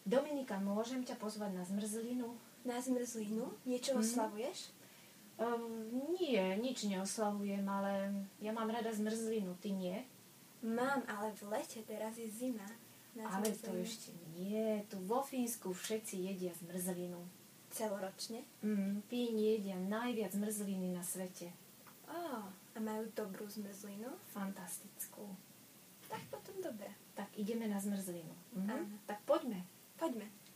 Dominika, môžem ťa pozvať na zmrzlinu? Na zmrzlinu? Niečo oslavuješ? Nie, nič neoslavujem, ale ja mám rada zmrzlinu, ty nie? Mám, ale v lete, teraz je zima. Ale to ešte nie, tu vo Fínsku všetci jedia zmrzlinu. Celoročne? Fíni jedia najviac zmrzliny na svete. A majú dobrú zmrzlinu? Fantastickú. Tak potom dobre. Tak ideme na zmrzlinu. Áno. Tak poďme. Poďme.